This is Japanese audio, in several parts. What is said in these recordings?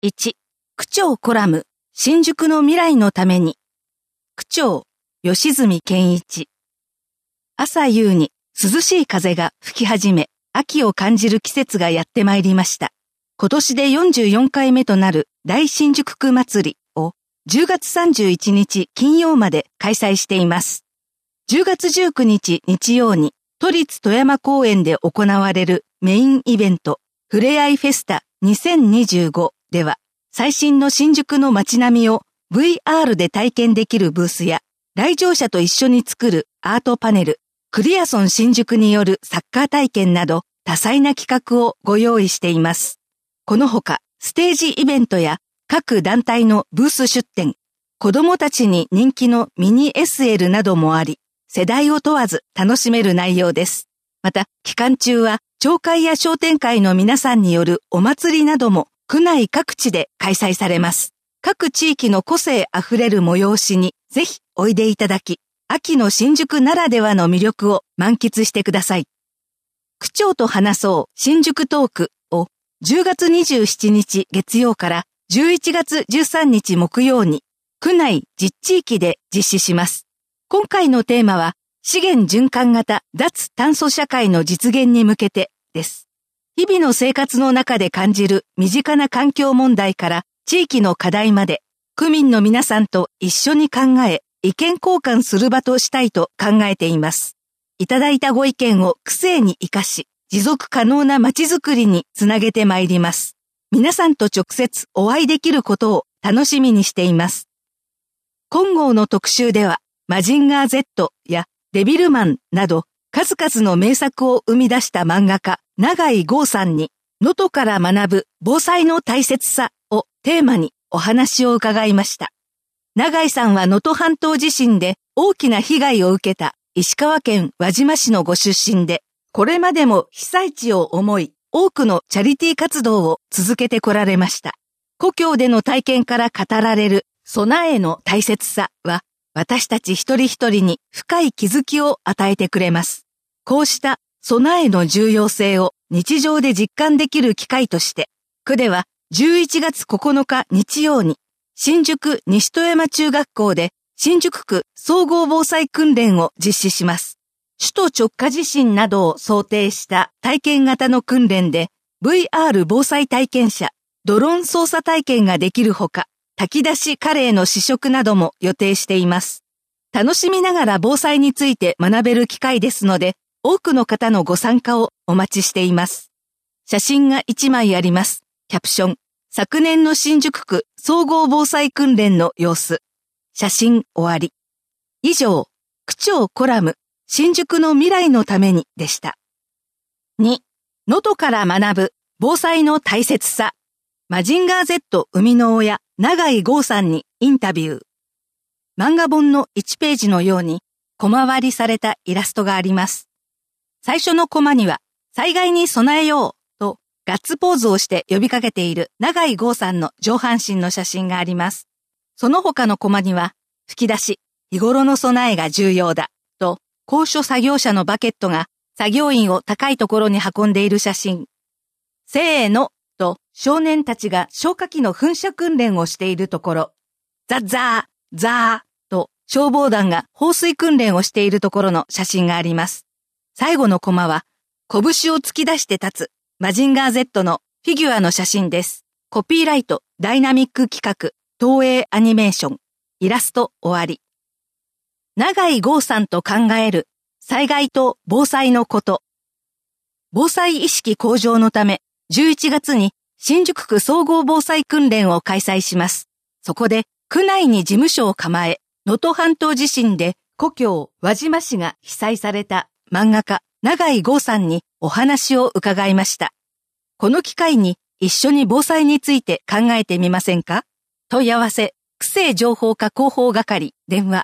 1、区長コラム、新宿の未来のために。区長、吉住健一。朝夕に涼しい風が吹き始め、秋を感じる季節がやってまいりました。今年で44回目となる大新宿区祭りを10月31日金曜まで開催しています。10月19日日曜に都立富山公園で行われるメインイベント、ふれあいフェスタ2025では、最新の新宿の街並みを VR で体験できるブースや、来場者と一緒に作るアートパネル、クリアソン新宿によるサッカー体験など多彩な企画をご用意しています。このほか、ステージイベントや各団体のブース出展、子供たちに人気のミニ SL などもあり、世代を問わず楽しめる内容です。また、期間中は町会や商店会の皆さんによるお祭りなども区内各地で開催されます。各地域の個性あふれる催しにぜひおいでいただき、秋の新宿ならではの魅力を満喫してください。区長と話そう新宿トークを10月27日月曜から11月13日木曜に区内10地域で実施します。今回のテーマは資源循環型脱炭素社会の実現に向けてです。日々の生活の中で感じる身近な環境問題から地域の課題まで、区民の皆さんと一緒に考え、意見交換する場としたいと考えています。いただいたご意見を区政に生かし、持続可能な街づくりにつなげてまいります。皆さんと直接お会いできることを楽しみにしています。今号の特集では、マジンガー Z やデビルマンなど、数々の名作を生み出した漫画家、永井豪さんに、能登から学ぶ防災の大切さをテーマにお話を伺いました。永井さんは能登半島地震で大きな被害を受けた石川県輪島市のご出身で、これまでも被災地を思い、多くのチャリティー活動を続けてこられました。故郷での体験から語られる備えの大切さは、私たち一人一人に深い気づきを与えてくれます。こうした備えの重要性を日常で実感できる機会として、区では11月9日日曜に新宿西戸山中学校で新宿区総合防災訓練を実施します。首都直下地震などを想定した体験型の訓練で VR 防災体験者、ドローン操作体験ができるほか、炊き出しカレーの試食なども予定しています。楽しみながら防災について学べる機会ですので、多くの方のご参加をお待ちしています。写真が1枚あります。キャプション。昨年の新宿区総合防災訓練の様子。写真終わり。以上、区長コラム、新宿の未来のためにでした。2、能登から学ぶ防災の大切さ。マジンガー Z 生みの親、永井豪さんにインタビュー。漫画本の1ページのように、コマ割りされたイラストがあります。最初のコマには、災害に備えようとガッツポーズをして呼びかけている永井豪さんの上半身の写真があります。その他のコマには、吹き出し、日頃の備えが重要だと、高所作業車のバケットが作業員を高いところに運んでいる写真。せーのと少年たちが消火器の噴射訓練をしているところ。ザッザー、ザーと消防団が放水訓練をしているところの写真があります。最後のコマは、拳を突き出して立つマジンガー Z のフィギュアの写真です。コピーライト、ダイナミック企画、東映アニメーション、イラスト終わり。永井豪さんと考える災害と防災のこと。防災意識向上のため、11月に新宿区総合防災訓練を開催します。そこで、区内に事務所を構え、能登半島地震で故郷輪島市が被災された漫画家、永井豪さんにお話を伺いました。この機会に一緒に防災について考えてみませんか？問い合わせ、区政情報課広報係、電話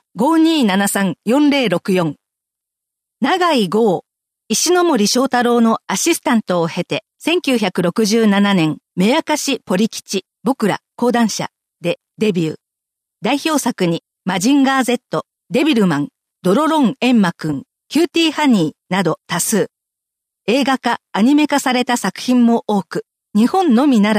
5273-4064。永井豪、石森章太郎のアシスタントを経て、1967年、目明かしポリ吉、僕ら、講談社でデビュー。代表作に、マジンガー Z、デビルマン、ドロロンエンマくん、キューティーハニーなど多数。映画化、アニメ化された作品も多く、日本のみならず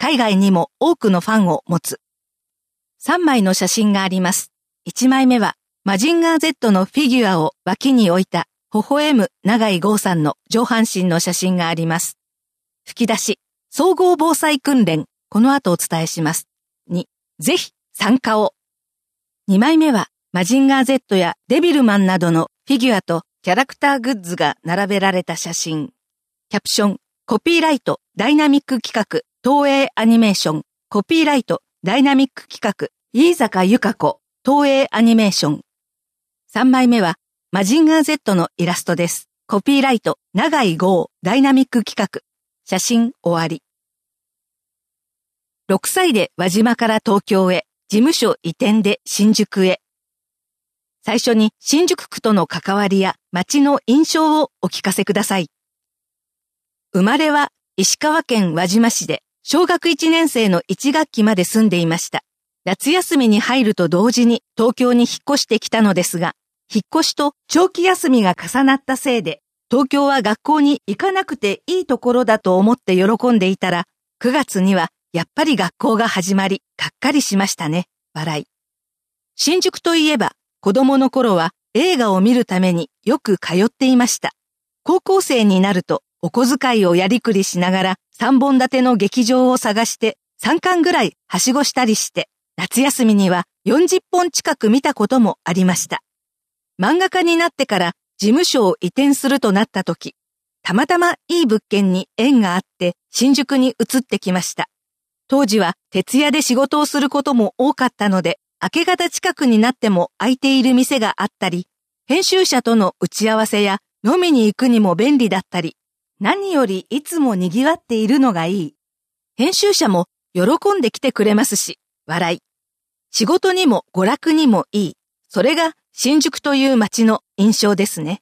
海外にも多くのファンを持つ。3枚の写真があります。1枚目は、マジンガー Z のフィギュアを脇に置いた、微笑む永井豪さんの上半身の写真があります。吹き出し、総合防災訓練、この後お伝えします。2、ぜひ参加を。2枚目は、マジンガー Z やデビルマンなどのフィギュアとキャラクターグッズが並べられた写真。キャプション、コピーライト、ダイナミック企画、東映アニメーション、コピーライト、ダイナミック企画、飯坂由香子、東映アニメーション。3枚目は、マジンガー Z のイラストです。コピーライト、永井豪、ダイナミック企画。写真終わり。6歳で輪島から東京へ、事務所移転で新宿へ。最初に新宿区との関わりや街の印象をお聞かせください。生まれは石川県輪島市で小学1年生の1学期まで住んでいました。夏休みに入ると同時に東京に引っ越してきたのですが、引っ越しと長期休みが重なったせいで、東京は学校に行かなくていいところだと思って喜んでいたら、9月にはやっぱり学校が始まり、がっかりしましたね。笑い。新宿といえば、子供の頃は映画を見るためによく通っていました。高校生になるとお小遣いをやりくりしながら3本立ての劇場を探して3巻ぐらいはしごしたりして、夏休みには40本近く見たこともありました。漫画家になってから事務所を移転するとなった時、たまたまいい物件に縁があって新宿に移ってきました。当時は徹夜で仕事をすることも多かったので、明け方近くになっても空いている店があったり、編集者との打ち合わせや飲みに行くにも便利だったり、何よりいつも賑わっているのがいい。編集者も喜んで来てくれますし、笑い。仕事にも娯楽にもいい。それが新宿という街の印象ですね。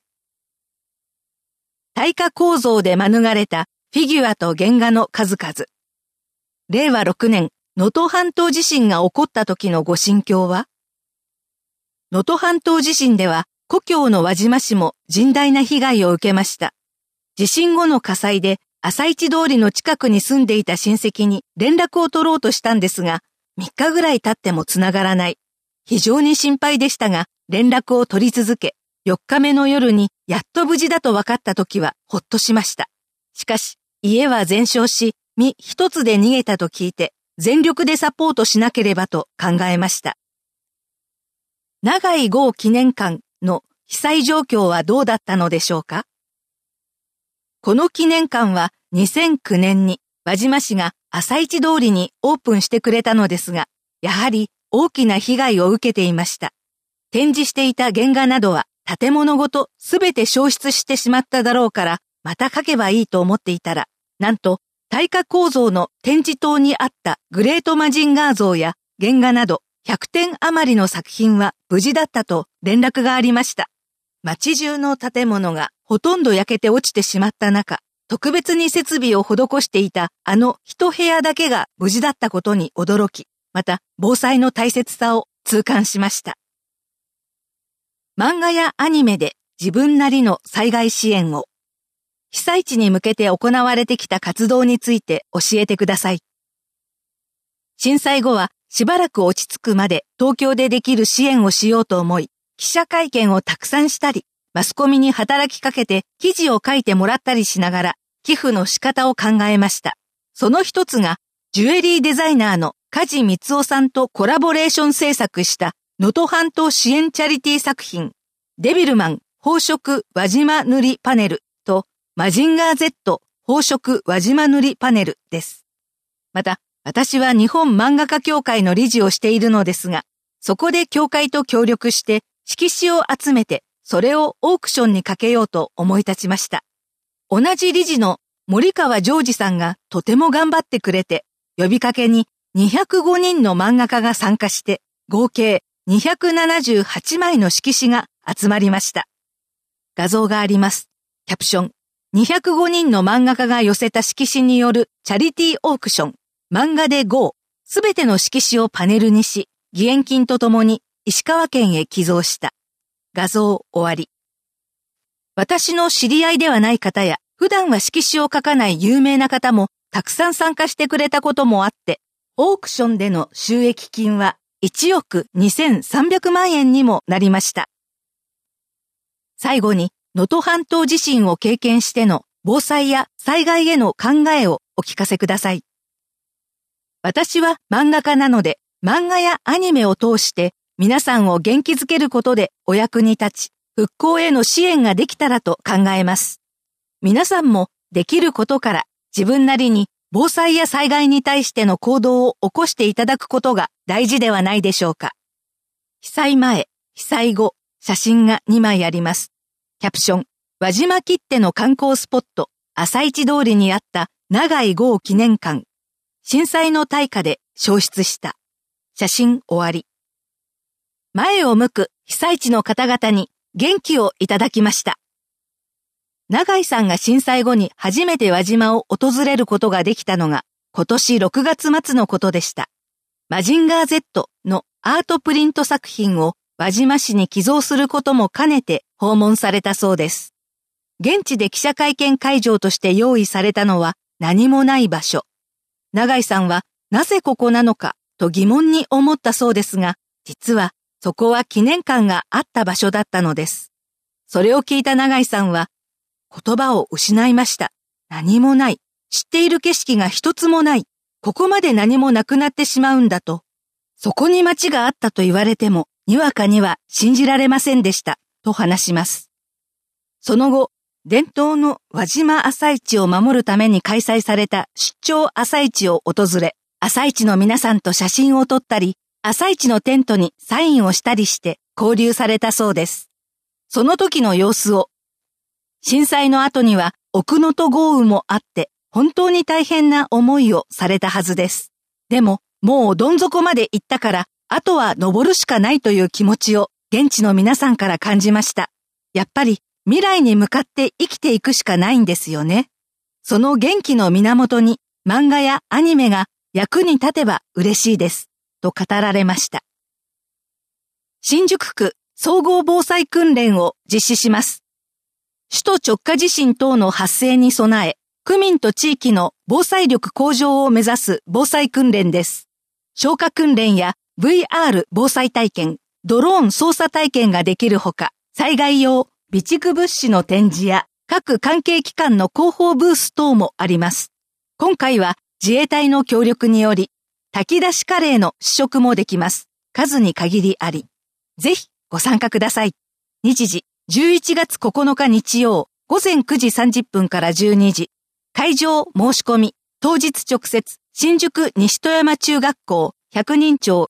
耐火構造で免れたフィギュアと原画の数々。令和6年、能登半島地震が起こった時のご心境は？能登半島地震では故郷の輪島市も甚大な被害を受けました。地震後の火災で朝市通りの近くに住んでいた親戚に連絡を取ろうとしたんですが、3日ぐらい経ってもつながらない。非常に心配でしたが、連絡を取り続け、4日目の夜にやっと無事だと分かった時はほっとしました。しかし、家は全焼し、身一つで逃げたと聞いて、全力でサポートしなければと考えました。永井豪記念館の被災状況はどうだったのでしょうか？この記念館は2009年に輪島市が朝市通りにオープンしてくれたのですが、やはり大きな被害を受けていました。展示していた原画などは建物ごとすべて焼失してしまっただろうから、また描けばいいと思っていたら、なんと耐火構造の展示棟にあったグレートマジンガー像や原画など100点余りの作品は無事だったと連絡がありました。街中の建物がほとんど焼けて落ちてしまった中、特別に設備を施していたあの一部屋だけが無事だったことに驚き、また防災の大切さを痛感しました。漫画やアニメで自分なりの災害支援を。被災地に向けて行われてきた活動について教えてください。震災後はしばらく落ち着くまで東京でできる支援をしようと思い、記者会見をたくさんしたり、マスコミに働きかけて記事を書いてもらったりしながら、寄付の仕方を考えました。その一つが、ジュエリーデザイナーの梶光夫さんとコラボレーション制作した能登半島支援チャリティー作品、デビルマン宝飾輪島塗りパネルとマジンガー Z 宝飾輪島塗りパネルです。また、私は日本漫画家協会の理事をしているのですが、そこで協会と協力して色紙を集めて、それをオークションにかけようと思い立ちました。同じ理事の森川ジョージさんがとても頑張ってくれて、呼びかけに205人の漫画家が参加して、合計278枚の色紙が集まりました。画像があります。キャプション。205人の漫画家が寄せた色紙によるチャリティーオークション。漫画で GO。すべての色紙をパネルにし、義援金とともに石川県へ寄贈した。画像終わり。私の知り合いではない方や、普段は色紙を書かない有名な方もたくさん参加してくれたこともあって、オークションでの収益金は1億2300万円にもなりました。最後に、能登半島地震を経験しての防災や災害への考えをお聞かせください。私は漫画家なので、漫画やアニメを通して皆さんを元気づけることでお役に立ち、復興への支援ができたらと考えます。皆さんもできることから自分なりに防災や災害に対しての行動を起こしていただくことが大事ではないでしょうか。被災前、被災後、写真が2枚あります。キャプション、輪島切手の観光スポット、朝市通りにあった長井豪記念館。震災の大火で焼失した。写真終わり。前を向く被災地の方々に元気をいただきました。長井さんが震災後に初めて輪島を訪れることができたのが今年6月末のことでした。マジンガー Z のアートプリント作品を輪島市に寄贈することも兼ねて訪問されたそうです。現地で記者会見会場として用意されたのは何もない場所。長井さんはなぜここなのかと疑問に思ったそうですが、実はそこは記念館があった場所だったのです。それを聞いた長井さんは、言葉を失いました。何もない。知っている景色が一つもない。ここまで何もなくなってしまうんだと。そこに町があったと言われても、にわかには信じられませんでした。と話します。その後、伝統の輪島朝市を守るために開催された出張朝市を訪れ、朝市の皆さんと写真を撮ったり、朝市のテントにサインをしたりして交流されたそうです。その時の様子を、震災の後には奥能登豪雨もあって本当に大変な思いをされたはずです。でももうどん底まで行ったからあとは登るしかないという気持ちを現地の皆さんから感じました。やっぱり未来に向かって生きていくしかないんですよね。その元気の源に漫画やアニメが役に立てば嬉しいです。と語られました。新宿区総合防災訓練を実施します。首都直下地震等の発生に備え、区民と地域の防災力向上を目指す防災訓練です。消火訓練や VR 防災体験、ドローン操作体験ができるほか、災害用備蓄物資の展示や各関係機関の広報ブース等もあります。今回は自衛隊の協力により、炊き出しカレーの試食もできます。数に限りあり。ぜひご参加ください。日時、11月9日日曜、午前9時30分から12時。会場申し込み、当日直接、新宿西戸山中学校百人町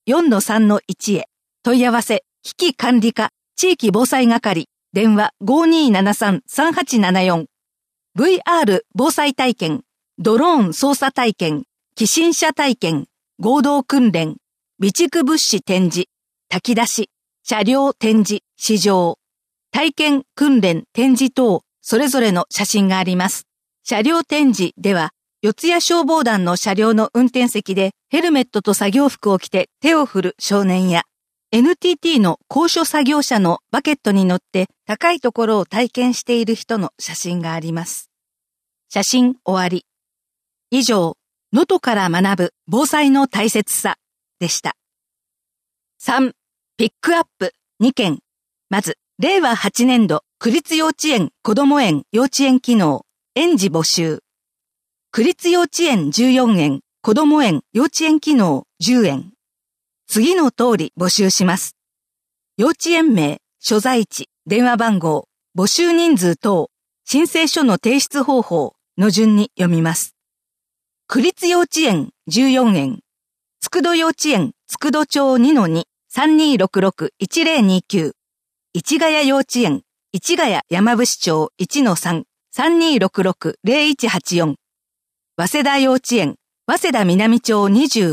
4-3-1 へ。問い合わせ、危機管理課、地域防災係、電話 5273-3874。VR 防災体験、ドローン操作体験、起震車体験、合同訓練、備蓄物資展示、炊き出し、車両展示、試乗、体験、訓練、展示等、それぞれの写真があります。車両展示では、四谷消防団の車両の運転席でヘルメットと作業服を着て手を振る少年や、NTT の高所作業車のバケットに乗って高いところを体験している人の写真があります。写真終わり。以上、能登から学ぶ防災の大切さでした。3、ピックアップ2件。まず、令和8年度、区立幼稚園子ども園幼稚園機能、園児募集。区立幼稚園14園、子ども園幼稚園機能10園。次の通り募集します。幼稚園名、所在地、電話番号、募集人数等、申請書の提出方法の順に読みます。区立幼稚園14園、佃幼稚園佃町 2-3266-1029、市ヶ谷幼稚園、市ヶ谷山伏町 1-3-3266-0184、早稲田幼稚園、早稲田南町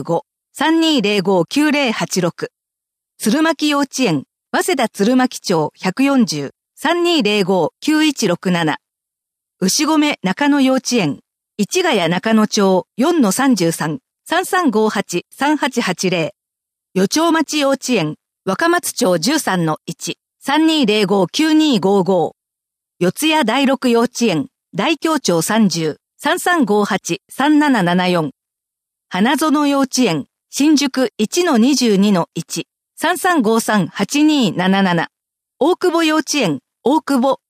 25-3205-9086、鶴巻幼稚園、早稲田鶴巻町 140-3205-9167、牛込中野幼稚園、市ヶ谷中野町 4-33-3358-3880、予町町幼稚園、若松町 13-1-3205-9255、四谷第六幼稚園、大京町 3358-3774。花園幼稚園、新宿 1-22-1、3353-8277。大久保幼稚園、大久保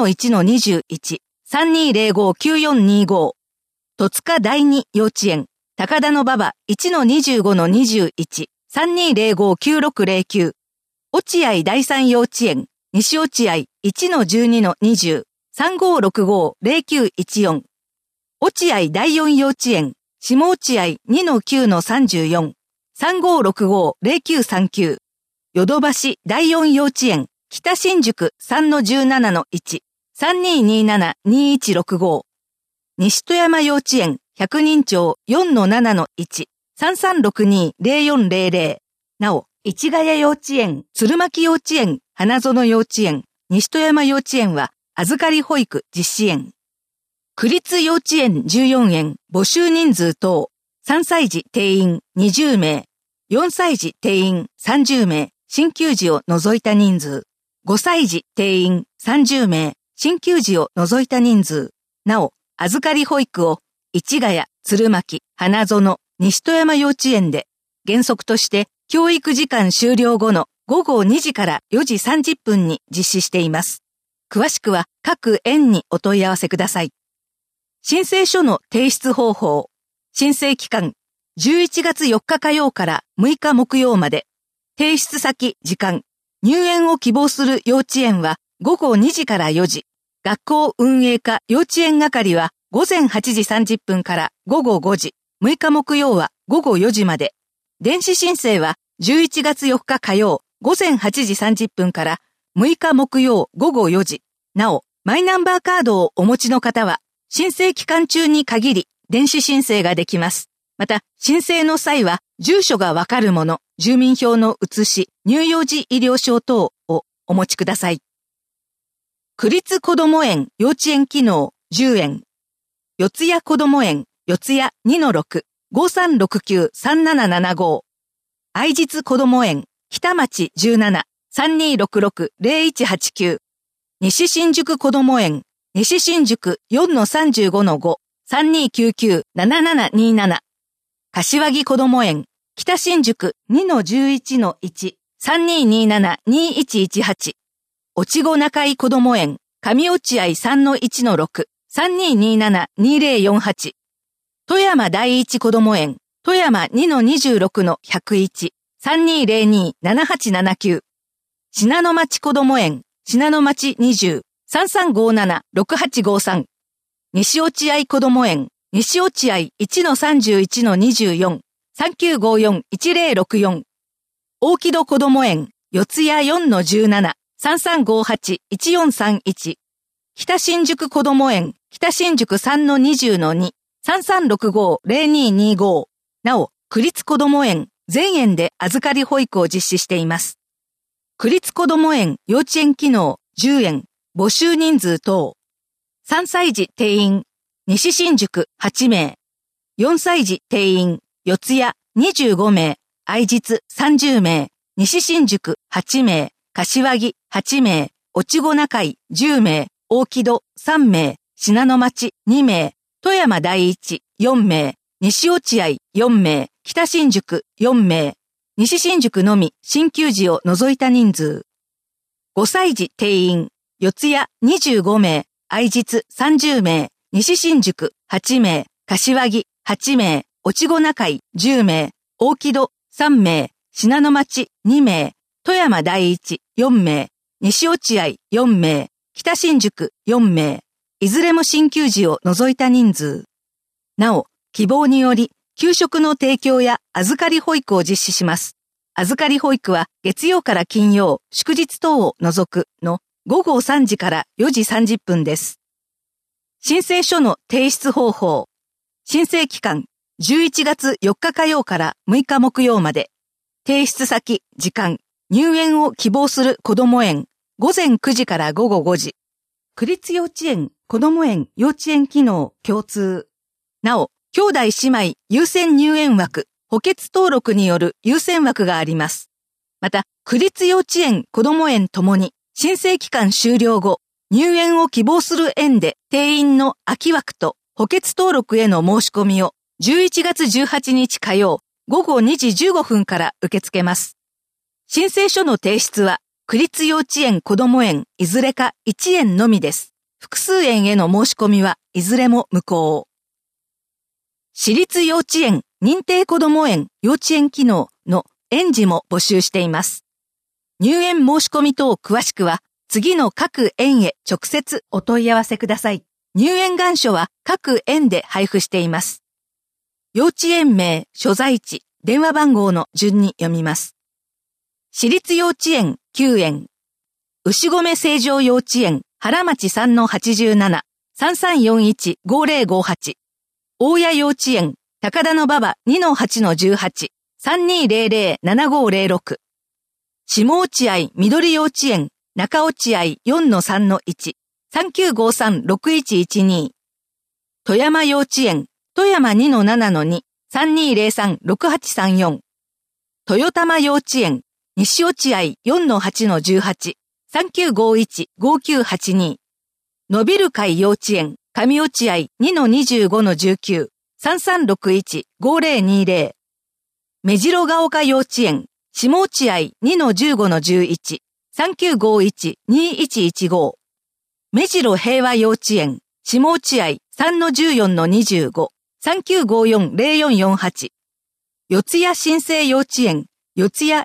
1-1-21、3205-9425。戸塚第二幼稚園、高田馬場 1-25-21、3205-9609。落合第三幼稚園、西落合 1-12-20、3565-0914。落合第四幼稚園、下落合 2-9-34、3565-0939。ヨドバシ第四幼稚園、北新宿 3-17-1、3227-2165。西戸山幼稚園、百人町 4-7-1、3362-0400。なお、市ヶ谷幼稚園、鶴巻幼稚園、花園幼稚園、西戸山幼稚園は、預かり保育実施園。区立幼稚園14園、募集人数等、3歳児定員20名、4歳児定員30名、新休児を除いた人数、5歳児定員30名、新休児を除いた人数、なお、預かり保育を、市ヶ谷、鶴巻、花園、西戸山幼稚園で、原則として、教育時間終了後の午後2時から4時30分に実施しています。詳しくは各園にお問い合わせください。申請書の提出方法。申請期間、11月4日火曜から6日木曜まで。提出先、時間。入園を希望する幼稚園は午後2時から4時。学校運営課幼稚園係は午前8時30分から午後5時。6日木曜は午後4時まで。電子申請は11月4日火曜午前8時30分から6日木曜午後4時。なお、マイナンバーカードをお持ちの方は申請期間中に限り電子申請ができます。また、申請の際は住所がわかるもの、住民票の写し、乳幼児医療証等をお持ちください。区立こども園幼稚園機能10園。四谷こども園四谷 2-6、5369-3775。愛実こども園北町17、3266-0189。西新宿こども園西新宿 4-35-5、3299-7727。柏木こども園北新宿 2-11-1、3227-2118。落後中井こども園上落合 3-1-6、3227-2048。富山第一こども園富山 2-26-101、3202-7879。信濃町こども園信濃町20、3357-6853。西落合こども園西落合 1-31-24、3954-1064。大木戸こども園四谷 4-17、3358-1431。北新宿こども園北新宿 3-20-2、3365-0225。なお、区立こども園全園で預かり保育を実施しています。区立こども園幼稚園機能10園、募集人数等。3歳児定員、西新宿8名。4歳児定員、四谷25名、愛実30名、西新宿8名、柏木8名、落後中井10名、大木戸3名、信濃町2名、富山第一4名、西落合4名、北新宿4名、西新宿のみ新休児を除いた人数。5歳児定員、四谷25名、愛実30名、西新宿8名、柏木8名、落後中井10名、大木戸3名、信濃町2名、富山第一4名、西落合4名、北新宿4名、いずれも新休児を除いた人数。なお、希望により、給食の提供や預かり保育を実施します。預かり保育は月曜から金曜、祝日等を除くの午後3時から4時30分です。申請書の提出方法。申請期間、11月4日火曜から6日木曜まで。提出先、時間、入園を希望するこども園、午前9時から午後5時。区立幼稚園、こども園、幼稚園機能、共通。なお、兄弟姉妹優先入園枠、補欠登録による優先枠があります。また、区立幼稚園、こども園ともに、申請期間終了後、入園を希望する園で定員の空き枠と補補欠登録への申し込みを11月18日火曜午後2時15分から受け付けます。申請書の提出は、区立幼稚園こども園いずれか1園のみです。複数園への申し込みはいずれも無効。私立幼稚園認定こども園幼稚園機能の園児も募集しています。入園申し込み等詳しくは、次の各園へ直接お問い合わせください。入園願書は各園で配布しています。幼稚園名、所在地、電話番号の順に読みます。私立幼稚園9園。牛込成城幼稚園原町 3-87、3341-5058。大谷幼稚園高田馬場 2-8-18、3200-7506。下落合緑幼稚園中落合 4-3-1、3953-6112。富山幼稚園富山 2-7-2、3203-6834。豊玉幼稚園西落合 4-8-18、3951-5982。伸びる会幼稚園上落合 2-25-19、3361-5020。目白が丘幼稚園下落合 2-15-11、3951-2115。目白平和幼稚園下落合 3-14-25、3954-0448。四谷新生幼稚園四谷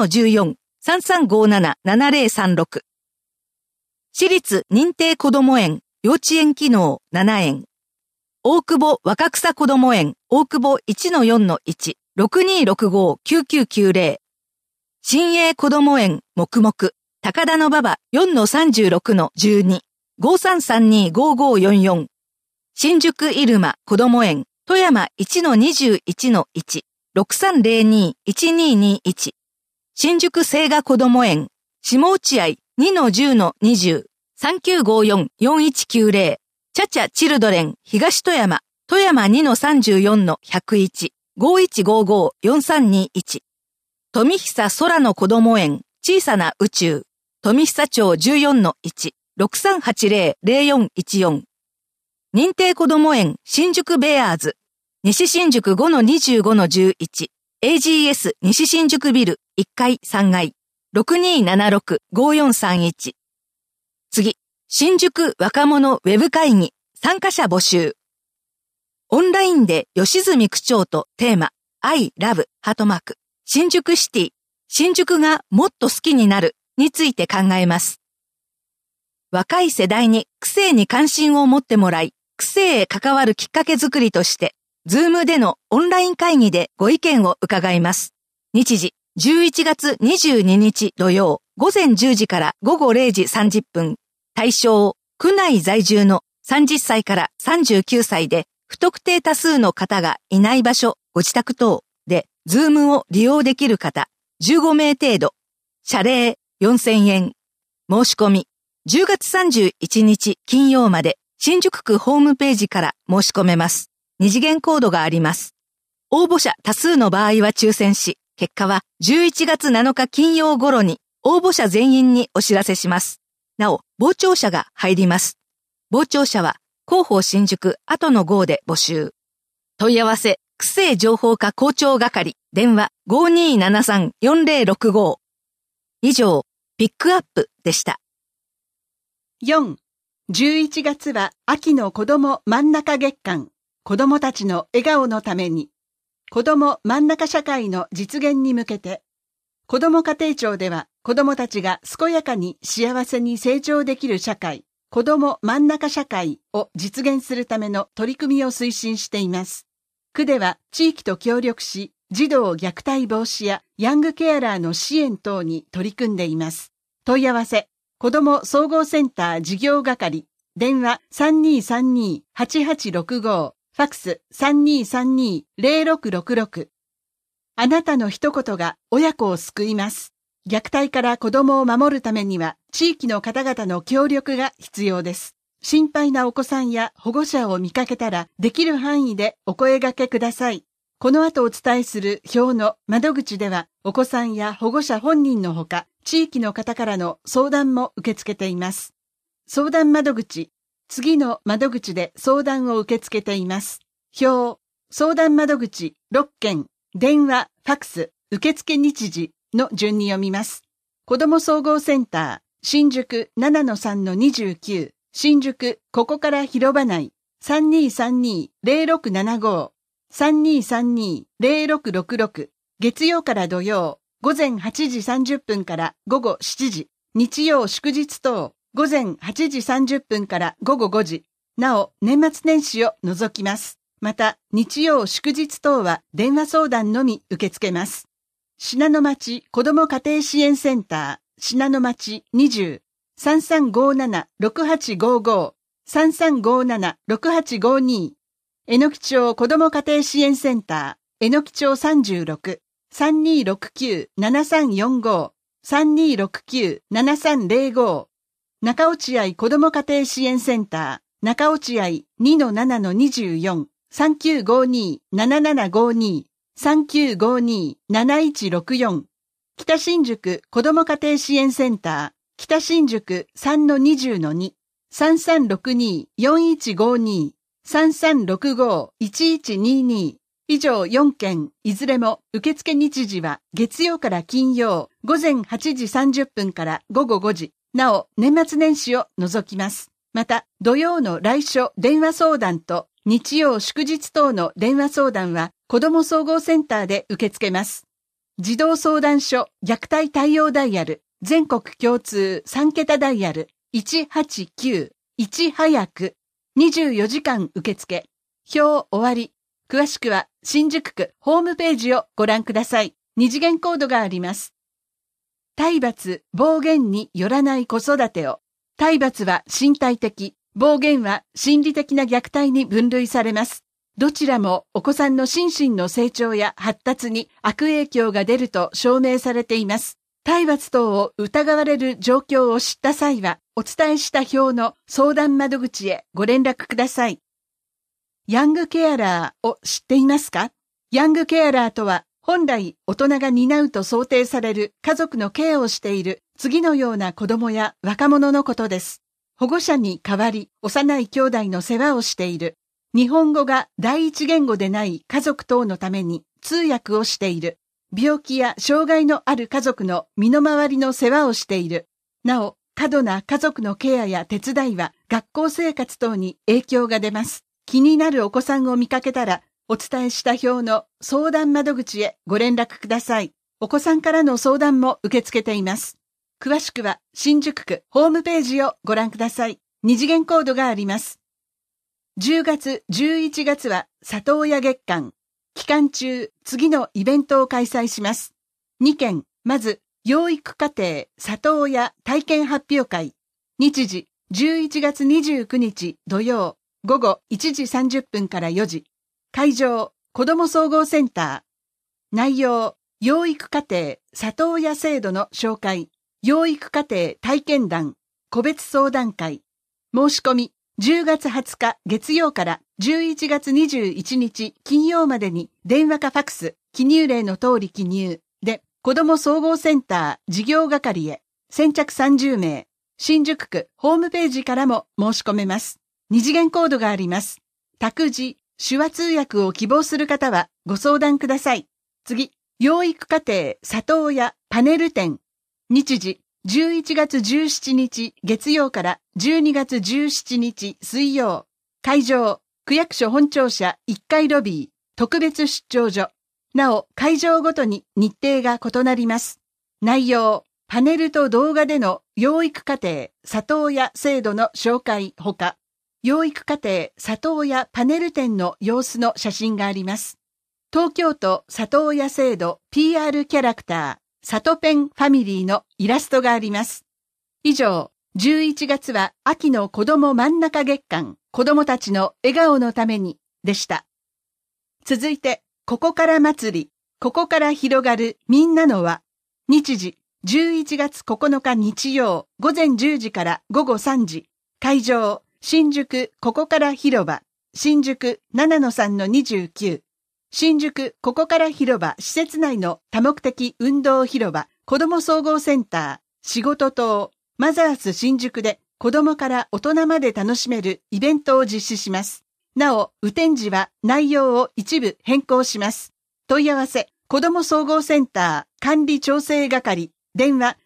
1-14、3357-7036。私立認定こども園幼稚園機能7園。大久保若草こども園大久保 1-4-1、6265-9990。新栄こども園黙々高田馬場 4-36-12、5332-5544。新宿入間こども園富山 1-21-1、6302-1221。新宿清賀こども園下落合 2-10-20、3954-4190。チャチャチルドレン東富山 2-34-101、5155-4321。富久空のこども園小さな宇宙富久町 14-1、6380-0414。認定こども園新宿ベアーズ西新宿 5-25-11、AGS 西新宿ビル1階3階 6276-5431。次、新宿若者ウェブ会議参加者募集。オンラインで吉住区長とテーマ I love 新宿シティ新宿がもっと好きになるについて考えます。若い世代に区政に関心を持ってもらい、区政へ関わるきっかけづくりとして、Zoom でのオンライン会議でご意見を伺います。日時、11月22日土曜、午前10時から午後0時30分。対象、区内在住の30歳から39歳で、不特定多数の方がいない場所、ご自宅等で、Zoom を利用できる方、15名程度。謝礼、4000円。申し込み、10月31日金曜まで、新宿区ホームページから申し込めます。二次元コードがあります。応募者多数の場合は抽選し、結果は11月7日金曜頃に応募者全員にお知らせします。なお、傍聴者が入ります。傍聴者は広報新宿後の号で募集。問い合わせ、区政情報課校長係、電話 5273-4065。以上、ピックアップでした。 4、11月は秋の子ども真ん中月間。子どもたちの笑顔のために、子ども真ん中社会の実現に向けて、子ども家庭庁では子どもたちが健やかに幸せに成長できる社会、子ども真ん中社会を実現するための取り組みを推進しています。区では地域と協力し、児童虐待防止やヤングケアラーの支援等に取り組んでいます。問い合わせ、子ども総合センター事業係、電話 3232-8865。ファックス 3232-0666。あなたの一言が親子を救います。虐待から子供を守るためには地域の方々の協力が必要です。心配なお子さんや保護者を見かけたらできる範囲でお声掛けください。この後お伝えする表の窓口ではお子さんや保護者本人のほか地域の方からの相談も受け付けています。相談窓口次の窓口で相談を受け付けています。表、相談窓口6件、電話、ファクス、受付日時の順に読みます。子ども総合センター、新宿 7-3-29、新宿ここから広場内、3232-0675、3232-0666、月曜から土曜、午前8時30分から午後7時、日曜祝日等、午前8時30分から午後5時、なお年末年始を除きます。また、日曜祝日等は電話相談のみ受け付けます。信濃町子ども家庭支援センター、信濃町20、3357-6855、3357-6852、えのき町子ども家庭支援センター、えのき町36、3269-7345、3269-7305、中落合子ども家庭支援センター、中落合 2-7-24、3952-7752、3952-7164、北新宿子ども家庭支援センター、北新宿 3-20-2、3362-4152、3365-1122、以上4件、いずれも受付日時は月曜から金曜、午前8時30分から午後5時、なお年末年始を除きます。また、土曜の来所電話相談と日曜祝日等の電話相談は子ども総合センターで受け付けます。児童相談所虐待対応ダイヤル、全国共通3桁ダイヤル、189、1早く、24時間受付。表終わり。詳しくは新宿区ホームページをご覧ください。二次元コードがあります。体罰、暴言によらない子育てを。体罰は身体的、暴言は心理的な虐待に分類されます。どちらもお子さんの心身の成長や発達に悪影響が出ると証明されています。体罰等を疑われる状況を知った際は、お伝えした表の相談窓口へご連絡ください。ヤングケアラーを知っていますか？ヤングケアラーとは、本来大人が担うと想定される家族のケアをしている次のような子供や若者のことです。保護者に代わり幼い兄弟の世話をしている。日本語が第一言語でない家族等のために通訳をしている。病気や障害のある家族の身の回りの世話をしている。なお、過度な家族のケアや手伝いは学校生活等に影響が出ます。気になるお子さんを見かけたら、お伝えした表の相談窓口へご連絡ください。お子さんからの相談も受け付けています。詳しくは新宿区ホームページをご覧ください。二次元コードがあります。10月、11月は里親月間。期間中、次のイベントを開催します。2件、まず、養育家庭里親体験発表会。日時、11月29日土曜、午後1時30分から4時。会場、子ども総合センター。内容、養育家庭里親制度の紹介。養育家庭体験談。個別相談会。申し込み、10月20日月曜から11月21日金曜までに電話かファクス、記入例の通り記入で、子ども総合センター事業係へ、先着30名。新宿区ホームページからも申し込めます。二次元コードがあります。託児、手話通訳を希望する方はご相談ください。次、養育家庭里親パネル展。日時、11月17日月曜から12月17日水曜。会場、区役所本庁舎1階ロビー、特別出張所。なお、会場ごとに日程が異なります。内容、パネルと動画での養育家庭里親制度の紹介ほか、養育家庭里親パネル展の様子の写真があります。東京都里親制度 PR キャラクター、里ペンファミリーのイラストがあります。以上、11月は秋の子ども真ん中月間、子どもたちの笑顔のためにでした。続いて、ここから祭り、ここから広がるみんなの輪。日時、11月9日日曜、午前10時から午後3時。会場、新宿ここから広場、新宿 7-3-29。新宿ここから広場施設内の多目的運動広場、子ども総合センター、仕事棟、マザース新宿で子供から大人まで楽しめるイベントを実施します。なお、雨天時は内容を一部変更します。問い合わせ、子ども総合センター管理調整係、電話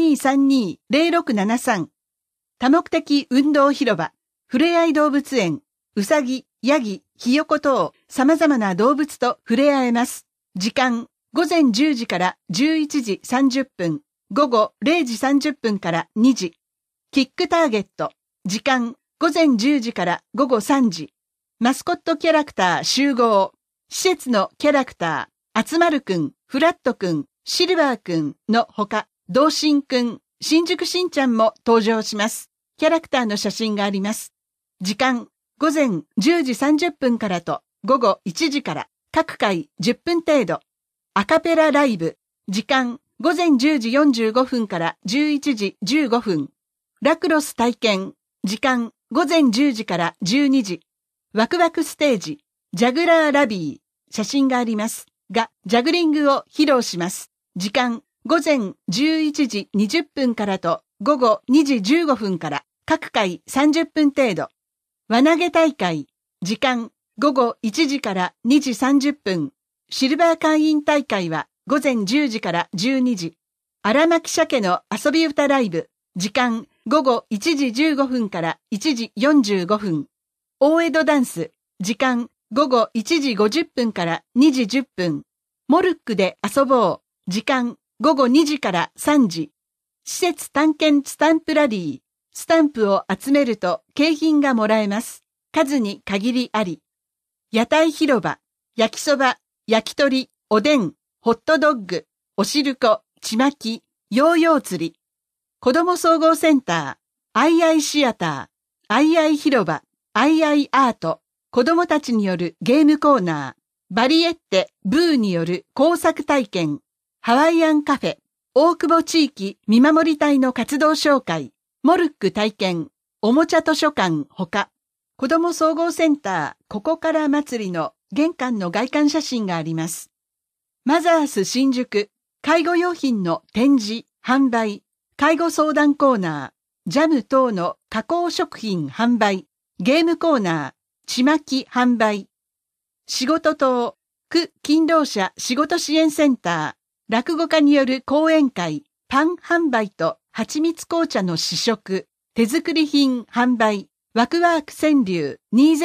3232-0673。多目的運動広場、ふれあい動物園、うさぎ、ヤギ、ひよこ等、様々な動物と触れ合えます。時間、午前10時から11時30分、午後0時30分から2時。キックターゲット、時間、午前10時から午後3時。マスコットキャラクター集合。施設のキャラクター、あつまるくん、フラットくん、シルバーくんのほか、同心くん、新宿しんちゃんも登場します。キャラクターの写真があります。時間、午前10時30分からと午後1時から、各回10分程度。アカペラライブ、時間、午前10時45分から11時15分。ラクロス体験、時間、午前10時から12時。ワクワクステージ、ジャグラーラビー、写真がありますが、ジャグリングを披露します。時間、午前11時20分からと午後2時15分から、各回30分程度。輪投げ大会、時間、午後1時から2時30分。シルバー会員大会は午前10時から12時。荒牧鮭の遊び歌ライブ、時間、午後1時15分から1時45分。大江戸ダンス、時間、午後1時50分から2時10分。モルックで遊ぼう、時間、午後2時から3時。施設探検スタンプラリー、スタンプを集めると景品がもらえます。数に限りあり。屋台広場、焼きそば、焼き鳥、おでん、ホットドッグ、おしるこ、ちまき、ヨーヨー釣り。子ども総合センター、アイアイシアター、アイアイ広場、アイアイアート、子どもたちによるゲームコーナー、バリエッテ・ブーによる工作体験、ハワイアンカフェ、大久保地域見守り隊の活動紹介、モルック体験、おもちゃ図書館ほか、子ども総合センターここから祭りの玄関の外観写真があります。マザース新宿、介護用品の展示、販売、介護相談コーナー、ジャム等の加工食品販売、ゲームコーナー、ちまき販売、仕事棟、区勤労者仕事支援センター、落語家による講演会、パン販売と蜂蜜紅茶の試食、手作り品販売、ワクワーク川柳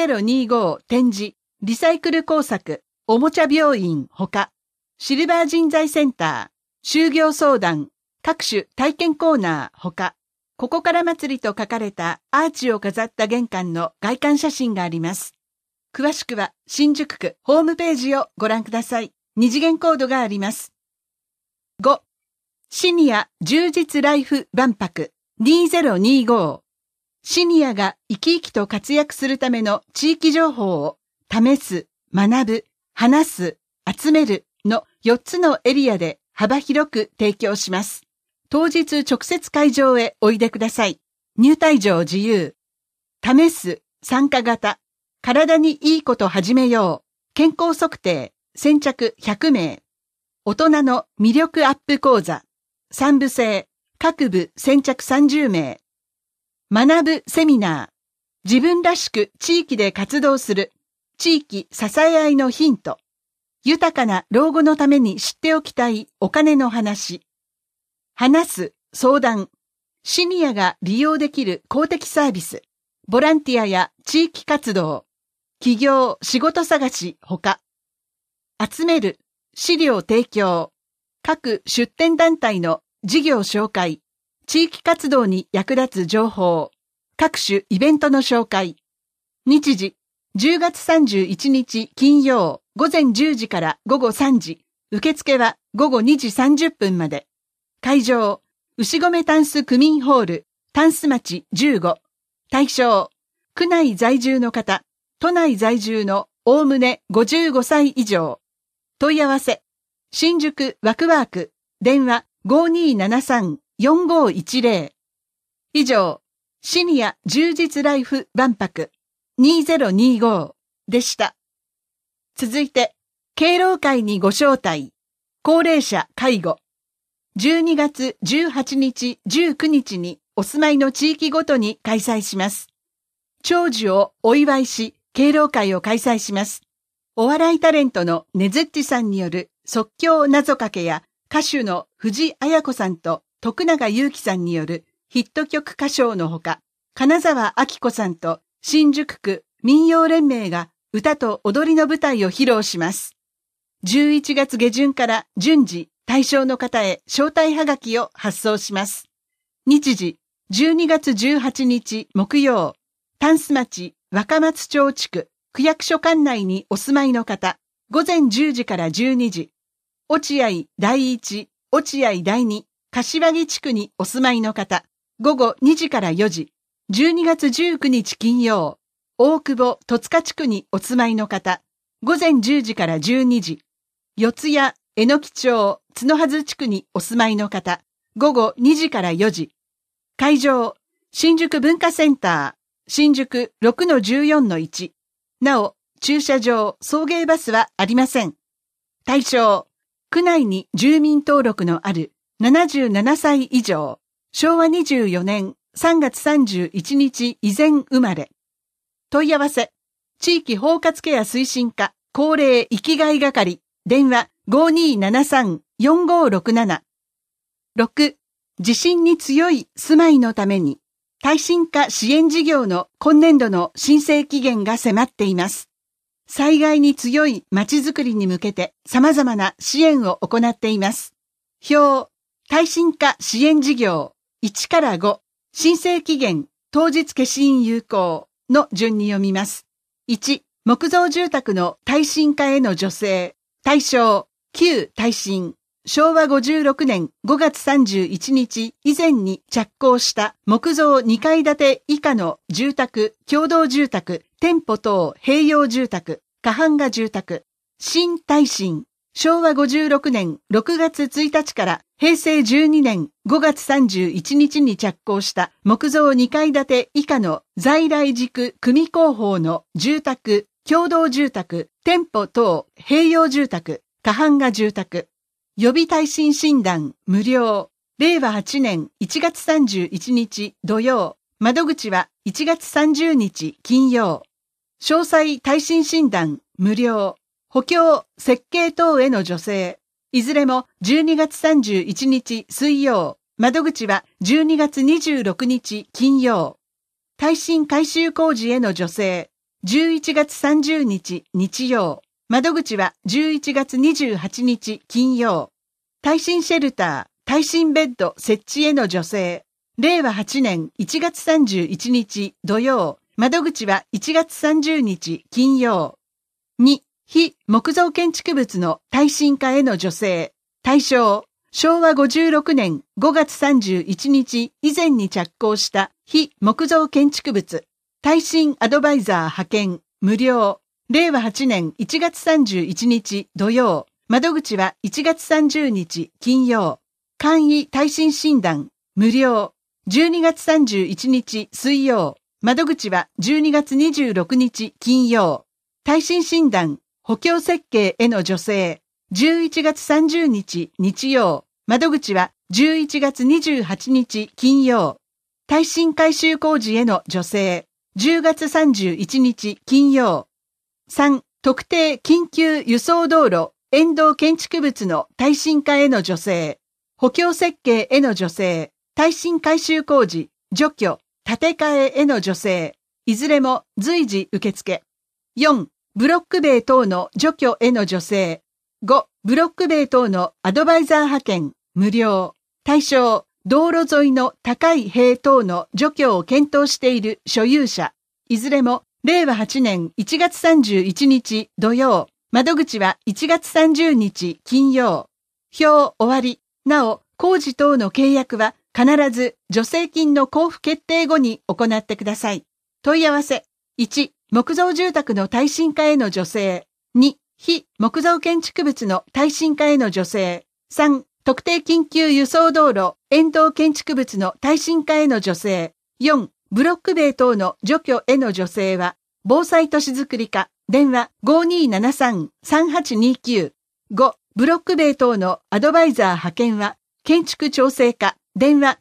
2025展示、リサイクル工作、おもちゃ病院ほか、シルバー人材センター、就業相談、各種体験コーナーほか、ここから祭りと書かれたアーチを飾った玄関の外観写真があります。詳しくは新宿区ホームページをご覧ください。二次元コードがあります。5. シニア充実ライフ万博2025。シニアが生き生きと活躍するための地域情報を試す、学ぶ、話す、集めるの4つのエリアで幅広く提供します。当日直接会場へおいでください。入退場自由。試す、参加型。体にいいこと始めよう。健康測定、先着100名。大人の魅力アップ講座。3部制、各部先着30名。学ぶセミナー。自分らしく地域で活動する。地域支え合いのヒント。豊かな老後のために知っておきたいお金の話。話す、相談。シニアが利用できる公的サービス。ボランティアや地域活動。企業、仕事探し、ほか。集める、資料提供。各出展団体の事業紹介。地域活動に役立つ情報。各種イベントの紹介。日時、10月31日金曜午前10時から午後3時。受付は午後2時30分まで。会場、牛込タンス区民ホール、タンス町15。対象、区内在住の方、都内在住のおおむね55歳以上。問い合わせ、新宿ワクワーク、電話 5273-4510。以上、シニア充実ライフ万博2025でした。続いて、敬老会にご招待、高齢者介護。12月18日、19日にお住まいの地域ごとに開催します。長寿をお祝いし、敬老会を開催します。お笑いタレントのねずっちさんによる即興謎かけや、歌手の藤あや子さんと徳永ゆうきさんによるヒット曲歌唱のほか、金沢明子さんと新宿区民謡連盟が歌と踊りの舞台を披露します。11月下旬から順次対象の方へ招待はがきを発送します。日時、12月18日木曜、タンス町若松町地区区役所管内にお住まいの方、午前10時から12時、落合第一、落合第二、柏木地区にお住まいの方、午後2時から4時、12月19日金曜、大久保戸塚地区にお住まいの方、午前10時から12時、四谷、榎木町、角筈地区にお住まいの方、午後2時から4時。会場、新宿文化センター、新宿 6-14-1。なお、駐車場、送迎バスはありません。対象、区内に住民登録のある77歳以上、昭和24年3月31日以前生まれ。問い合わせ、地域包括ケア推進課、高齢生きがい係、電話 5273-4567。6、地震に強い住まいのために、耐震化支援事業の今年度の申請期限が迫っています。災害に強いまちづくりに向けて様々な支援を行っています。表、耐震化支援事業1から5、申請期限、当日消印有効の順に読みます。1、木造住宅の耐震化への助成。対象、旧耐震、昭和56年5月31日以前に着工した木造2階建て以下の住宅、共同住宅、店舗等併用住宅、過半が住宅。新耐震、昭和56年6月1日から平成12年5月31日に着工した木造2階建て以下の在来軸組工法の住宅、共同住宅、店舗等併用住宅、過半が住宅。予備耐震診断無料。令和8年1月31日土曜。窓口は1月30日金曜。詳細耐震診断無料。補強、設計等への助成。いずれも12月31日水曜。窓口は12月26日金曜。耐震改修工事への助成。11月30日日曜。窓口は11月28日金曜。耐震シェルター、耐震ベッド設置への助成。令和8年1月31日土曜。窓口は1月30日金曜。2、非木造建築物の耐震化への助成。対象、昭和56年5月31日以前に着工した非木造建築物。耐震アドバイザー派遣、無料。令和8年1月31日土曜。窓口は1月30日金曜。簡易耐震診断、無料。12月31日水曜。窓口は12月26日金曜。耐震診断、補強設計への助成。11月30日日曜。窓口は11月28日金曜。耐震改修工事への助成。10月31日金曜。3、特定緊急輸送道路、沿道建築物の耐震化への助成。補強設計への助成。耐震改修工事、除去、建て替えへの助成。いずれも随時受付。4、ブロック塀等の除去への助成。5、ブロック塀等のアドバイザー派遣、無料。対象、道路沿いの高い塀等の除去を検討している所有者。いずれも、令和8年1月31日土曜。窓口は1月30日金曜。表終わり。なお、工事等の契約は必ず助成金の交付決定後に行ってください。問い合わせ。1、木造住宅の耐震化への助成。2、非木造建築物の耐震化への助成。3、特定緊急輸送道路、沿道建築物の耐震化への助成。4、ブロック塀等の除去への助成は、防災都市づくり課、電話 5273-3829。5、ブロック塀等のアドバイザー派遣は、建築調整課、 電話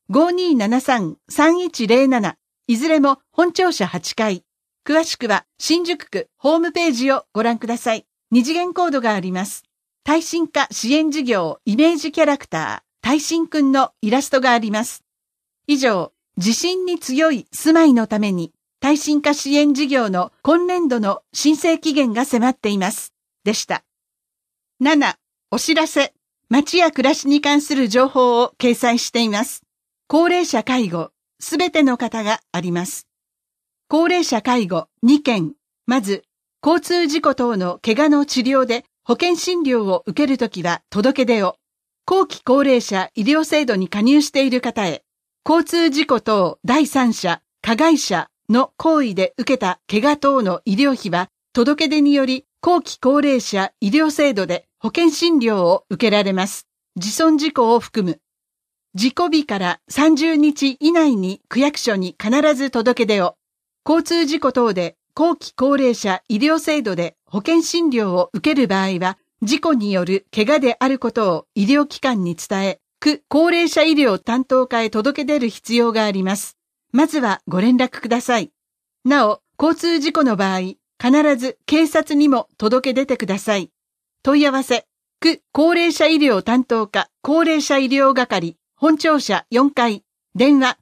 5273-3107、いずれも本庁舎8階。詳しくは新宿区ホームページをご覧ください。二次元コードがあります。耐震化支援事業イメージキャラクター、耐震くんのイラストがあります。以上、地震に強い住まいのために耐震化支援事業の今年度の申請期限が迫っています。でした。7、お知らせ。街や暮らしに関する情報を掲載しています。高齢者介護、すべての方があります。高齢者介護2件。まず、交通事故等の怪我の治療で保険診療を受けるときは届け出を。後期高齢者医療制度に加入している方へ、交通事故等第三者、加害者の行為で受けた怪我等の医療費は届け出により後期高齢者医療制度で保険診療を受けられます。自損事故を含む。事故日から30日以内に区役所に必ず届け出を。交通事故等で後期高齢者医療制度で保険診療を受ける場合は、事故による怪我であることを医療機関に伝え、区高齢者医療担当課へ届け出る必要があります。まずはご連絡ください。なお、交通事故の場合、必ず警察にも届け出てください。問い合わせ、区高齢者医療担当課高齢者医療係、本庁舎4階、電話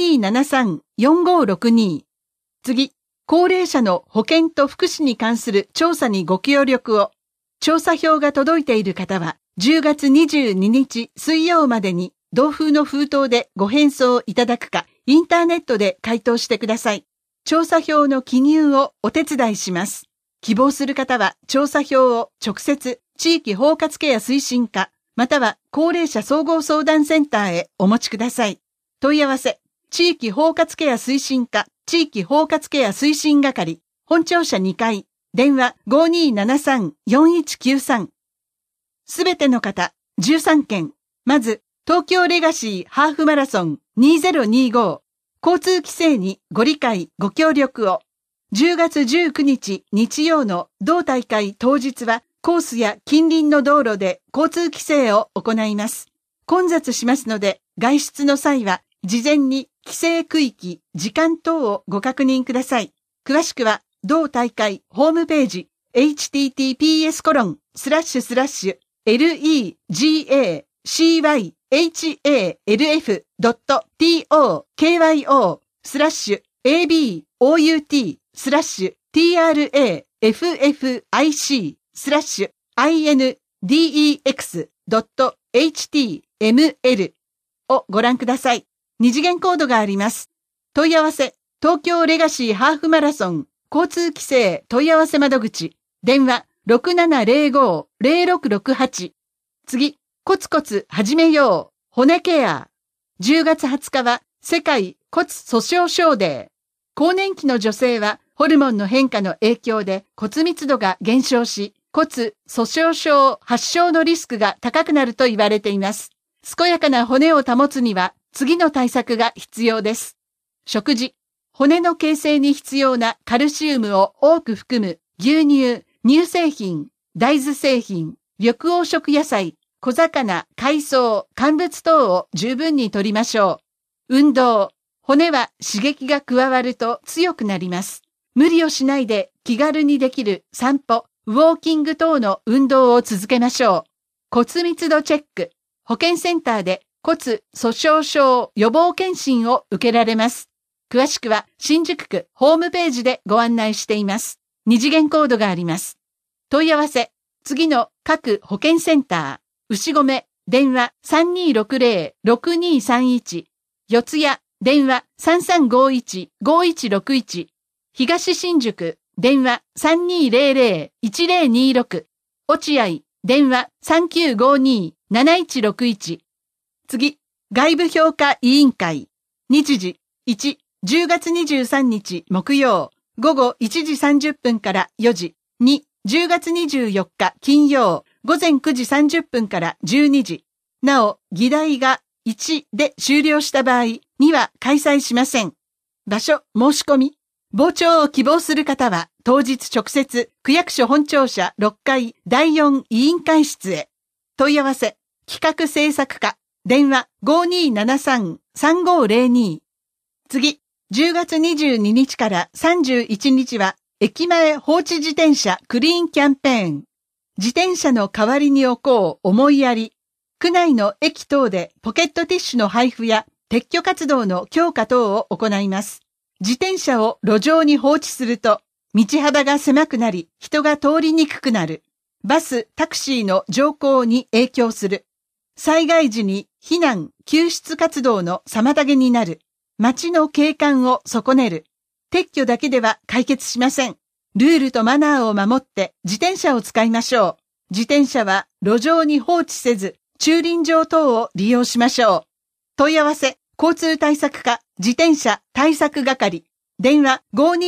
5273-4562。次、高齢者の保健と福祉に関する調査にご協力を。調査票が届いている方は、10月22日水曜までに同封の封筒でご返送いただくか、インターネットで回答してください。調査票の記入をお手伝いします。希望する方は調査票を直接地域包括ケア推進課または高齢者総合相談センターへお持ちください。問い合わせ、地域包括ケア推進課地域包括ケア推進係本庁舎2階電話 5273-4193。すべての方13件。まず東京レガシーハーフマラソン2025交通規制にご理解ご協力を。10月19日日曜の同大会当日はコースや近隣の道路で交通規制を行います。混雑しますので外出の際は事前に規制区域、時間等をご確認ください。詳しくは同大会ホームページ https://legacylf.tokyo-trafikindexhtml をご覧ください。二次元コードがあります。問い合わせ、東京レガシーハーフマラソン交通規制問い合わせ窓口、電話 6705-0668。次、コツコツ始めよう、骨ケア。10月20日は世界骨粗鬆症デー。更年期の女性はホルモンの変化の影響で骨密度が減少し、骨粗鬆症発症のリスクが高くなると言われています。健やかな骨を保つには次の対策が必要です。食事、骨の形成に必要なカルシウムを多く含む牛乳、乳製品、大豆製品、緑黄色野菜、小魚、海藻、乾物等を十分に摂りましょう。運動、骨は刺激が加わると強くなります。無理をしないで気軽にできる散歩、ウォーキング等の運動を続けましょう。骨密度チェック、保健センターで骨粗鬆症予防検診を受けられます。詳しくは新宿区ホームページでご案内しています。二次元コードがあります。問い合わせ、次の各保健センター、牛込、電話 3260-6231、四谷、電話 3351-5161、東新宿、電話 3200-1026、落合、電話 3952-7161。次、外部評価委員会。日時、1、10月23日木曜、午後1時30分から4時。2、10月24日金曜、午前9時30分から12時。なお、議題が1で終了した場合には開催しません。場所、申し込み。傍聴を希望する方は、当日直接、区役所本庁舎6階第4委員会室へ。問い合わせ、企画制作課、 電話 5273-3502。次、10月22日から31日は、駅前放置自転車クリーンキャンペーン。自転車の代わりに置こう思いやり。区内の駅等でポケットティッシュの配布や撤去活動の強化等を行います。自転車を路上に放置すると、道幅が狭くなり、人が通りにくくなる。バス、タクシーの乗降に影響する。災害時に避難、救出活動の妨げになる。街の景観を損ねる。撤去だけでは解決しません。ルールとマナーを守って自転車を使いましょう。自転車は路上に放置せず、駐輪場等を利用しましょう。問い合わせ、交通対策課、自転車対策係。電話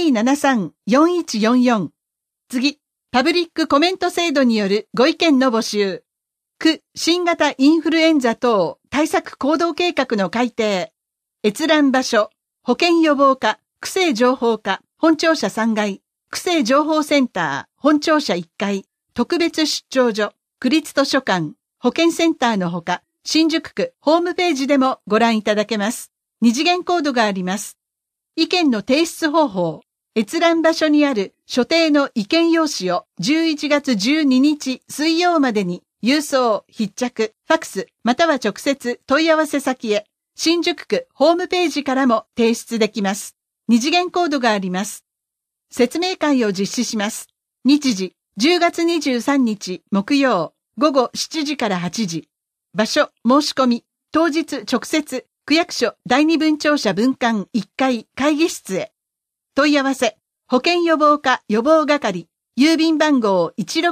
5273-4144。次、パブリックコメント制度によるご意見の募集。区新型インフルエンザ等対策行動計画の改定。閲覧場所、保健予防課、区政情報課、本庁舎3階、区政情報センター、本庁舎1階、特別出張所、区立図書館、保健センターのほか、新宿区ホームページでもご覧いただけます。二次元コードがあります。意見の提出方法、閲覧場所にある所定の意見用紙を11月12日水曜までに郵送、筆着、ファックス、または直接問い合わせ先へ、新宿区ホームページからも提出できます。二次元コードがあります。説明会を実施します。日時、10月23日木曜、午後7時から8時。場所、申し込み、当日直接、区役所第二分庁舎分館1階会議室へ。問い合わせ、保健予防課予防係、郵便番号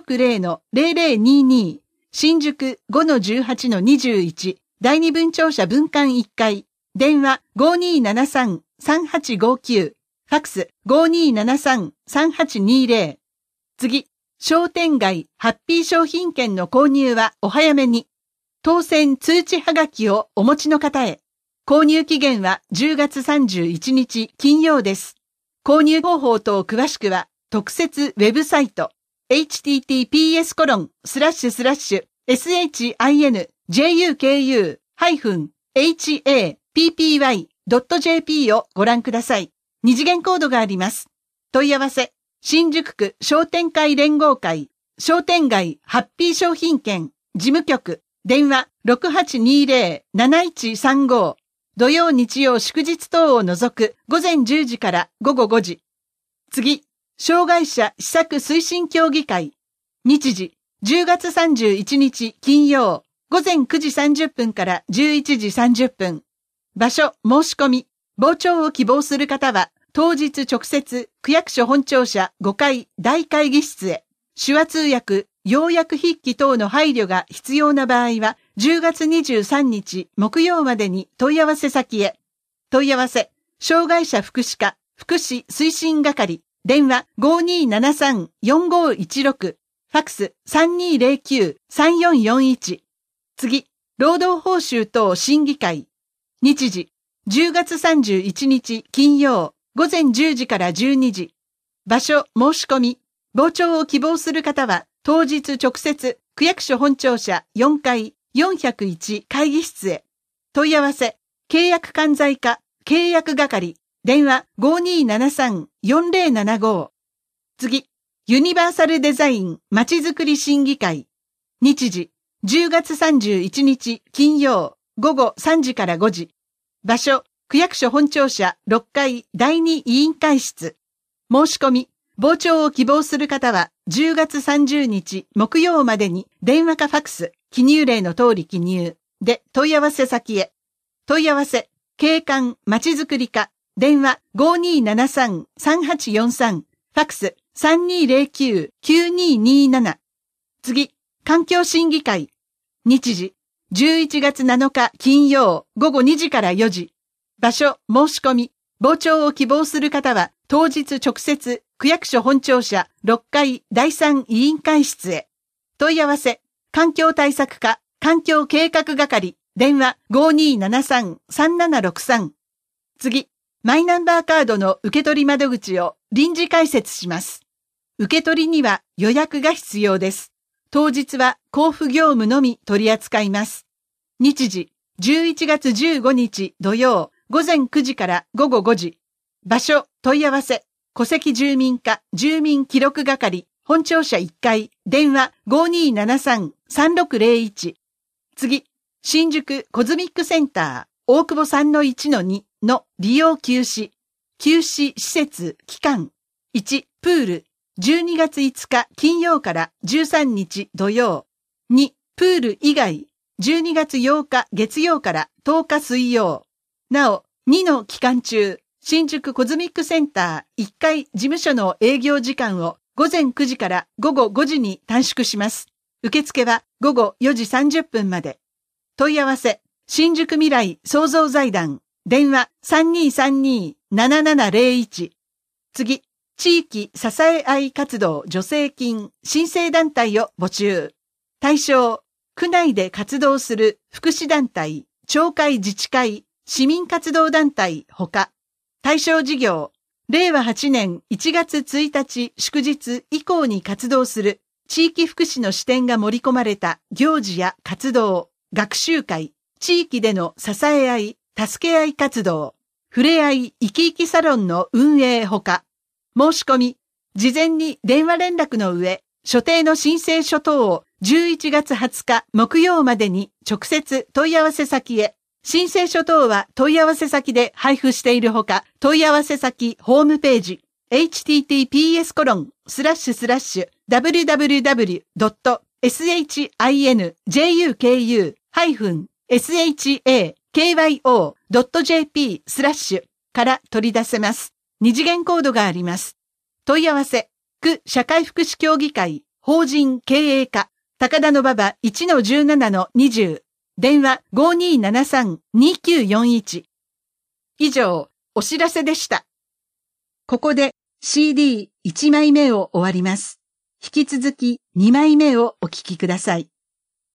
160-0022、新宿 5-18-21、第二分庁舎分館1階、電話 5273-3859、ファックス 5273-3820。次、商店街ハッピー商品券の購入はお早めに。当選通知はがきをお持ちの方へ。購入期限は10月31日金曜です。購入方法等詳しくは特設ウェブサイト https://shinjuku-happy.jp をご覧ください。二次元コードがあります。問い合わせ、新宿区商店会連合会、商店街ハッピー商品券、事務局、電話 6820-7135。土曜日曜祝日等を除く午前10時から午後5時。次、障害者施策推進協議会。日時、10月31日金曜、午前9時30分から11時30分。場所、申し込み、傍聴を希望する方は、当日直接、区役所本庁舎5階大会議室へ。手話通訳、要約筆記等の配慮が必要な場合は、10月23日木曜までに問い合わせ先へ。問い合わせ、障害者福祉課、福祉推進係、電話 5273-4516、ファックス 3209-3441。次、労働報酬等審議会。日時、10月31日金曜、午前10時から12時。場所、申し込み、傍聴を希望する方は、当日直接、区役所本庁舎4階401会議室へ。問い合わせ、契約管財課、契約係、電話 5273-4075。次、ユニバーサルデザインまちづくり審議会。日時、10月31日金曜、午後3時から5時。場所、区役所本庁舎6階第2委員会室。申し込み、傍聴を希望する方は、10月30日木曜までに電話かファックス、記入例の通り記入で問い合わせ先へ。問い合わせ、景観まちづくり課、電話 5273-3843、ファックス 3209-9227。次、環境審議会。日時、11月7日金曜午後2時から4時。場所、申し込み、傍聴を希望する方は、当日直接、区役所本庁舎6階第3委員会室へ。問い合わせ、環境対策課、環境計画係、電話 5273-3763。次、マイナンバーカードの受け取り窓口を臨時開設します。受け取りには予約が必要です。当日は交付業務のみ取り扱います。日時、 11月15日土曜午前9時から午後5時。場所、問い合わせ、戸籍住民課住民記録係、本庁舎1階、電話 5273-3601。次、新宿コズミックセンター、大久保 3-1-2 の利用休止。休止施設期間。1、プール、12月5日金曜から13日土曜。2、プール以外、12月8日月曜から10日水曜。なお、2の期間中、新宿コズミックセンター1階事務所の営業時間を午前9時から午後5時に短縮します。受付は午後4時30分まで。問い合わせ、新宿未来創造財団、電話 3232-7701。次、地域支え合い活動助成金申請団体を募集。対象、区内で活動する福祉団体、町会自治会、市民活動団体ほか。対象事業、令和8年1月1日祝日以降に活動する地域福祉の視点が盛り込まれた行事や活動、学習会、地域での支え合い、助け合い活動、ふれあい生き生きサロンの運営ほか。申し込み、事前に電話連絡の上、所定の申請書等を11月20日木曜までに直接問い合わせ先へ。申請書等は問い合わせ先で配布しているほか、問い合わせ先ホームページ、https://www.shinjuku-shakyo.jp/ から取り出せます。二次元コードがあります。問い合わせ、区社会福祉協議会、法人経営課、高田馬場 1-17-20、電話 5273-2941。以上、お知らせでした。ここで CD1 枚目を終わります。引き続き2枚目をお聞きください。